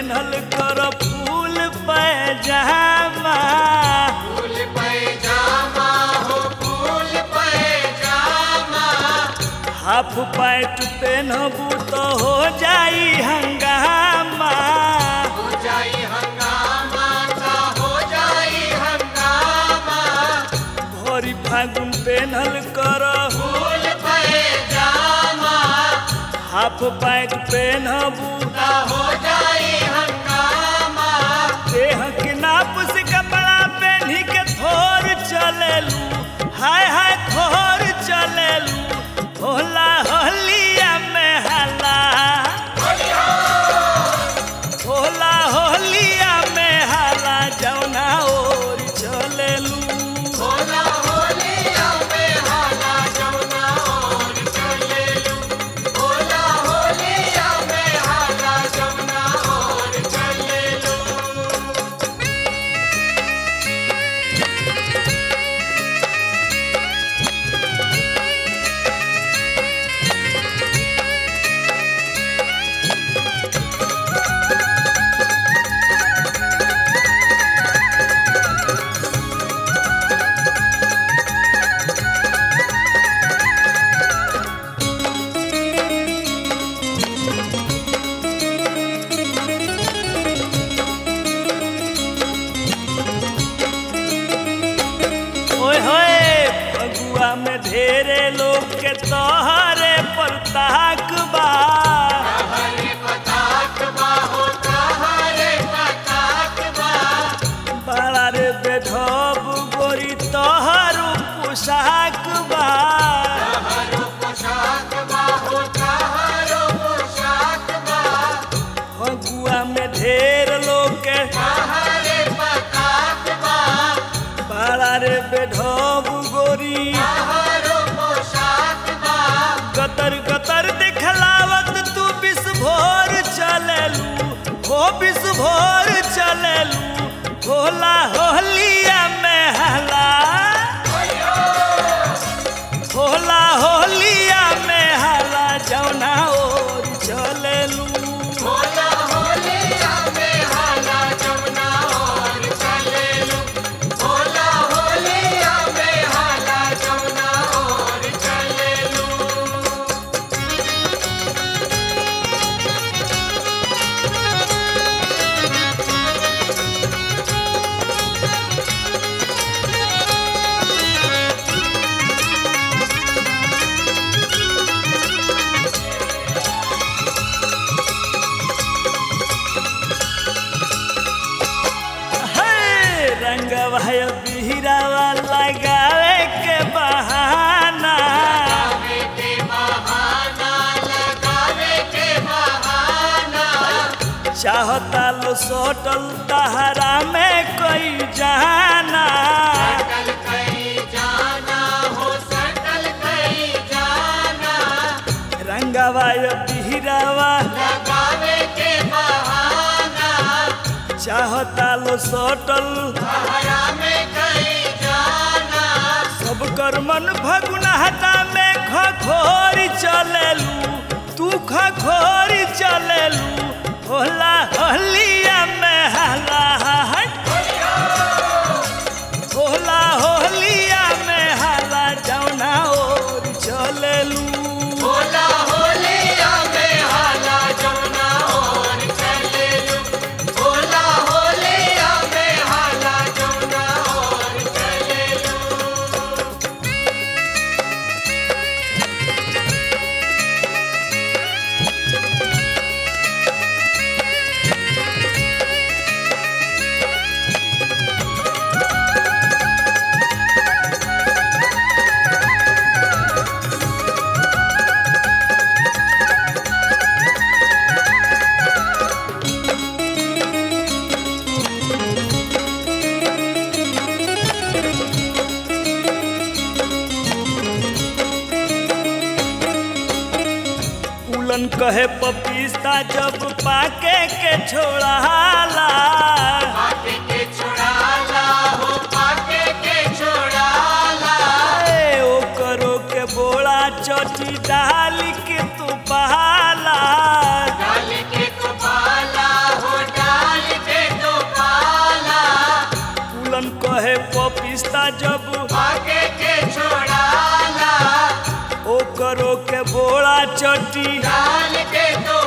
पेन्हल कर फूल पैजामा फूल पैजामा हो फूल पैजामा हाफ पैंट पेन्हबू तो हो जाई हंगामा हो जाई हंगामा ता हो जाई हंगामा भोरी फागुन पेन्हल कर फूल पैजामा हाफ पैंट पेन्हबू ता हो जाई हंगामा देह के नाप से कपड़ा पहनी के थोर चलेलू हाय हाय थोर चलेलू होला होलिया में हला होला होलिया में हला जौना ओर चलेलू होला होलिया में हाला जमुना और चलेलू होला होलिया में हाला जमुना और चलेलू ओए होए फगुआ में ढेरे लोग के तोहरे पर ताक बा हरे पताक बा होता हरे पताक बा बड़ा रे बेढब गोरी तोहर पोशाक बा हरो पोशाक बा होता हरो पोशाक बा फगुआ में ढेर लोग के हरे पताक बा बड़ा रे बेढब गोरी हरो पोशाक बा गतर गतर दिखलावत तू बिस भोर चलेलू हो बिस भोर चलेलू होला होलिया में हला होला होलिया में हला जौना ओर चलेलू होला होलिया में हाला जमुना और चलेलू होला होलिया में हाला जमुना और चलेलू हे रंगवा बिहरावा लगावे के बहाना लगावे के बहाना लगावे के बहाना चाहता लो सोटल तहरा में कोई जाना सकल कहीं जाना हो सकल कहीं जाना रंगवा बिहरावा लगावे के बहाना चाहता लो सोटल सहारा में कहीं जाना सब कर मन भगुनाहता में खखोरी चलेलू तू खखोरी चलेलू होला होलिया में हला होला होलिया में हला जौना ओर चलेलू होला होलिया में हाला जमुना और चलेलू होला होलिया में हाला जमुना और चलेलू उलन कहे पपीता जब पाके के छोड़ाला पाके के छोड़ाला हो पाके के छोड़ाला ओ करो के बोड़ा चटी डाल के तू पहाला डाल के तो पाला हो कहे पपिस्ता जब पाके के छोड़ाला ओकरो के बोड़ा चटी डाल के तो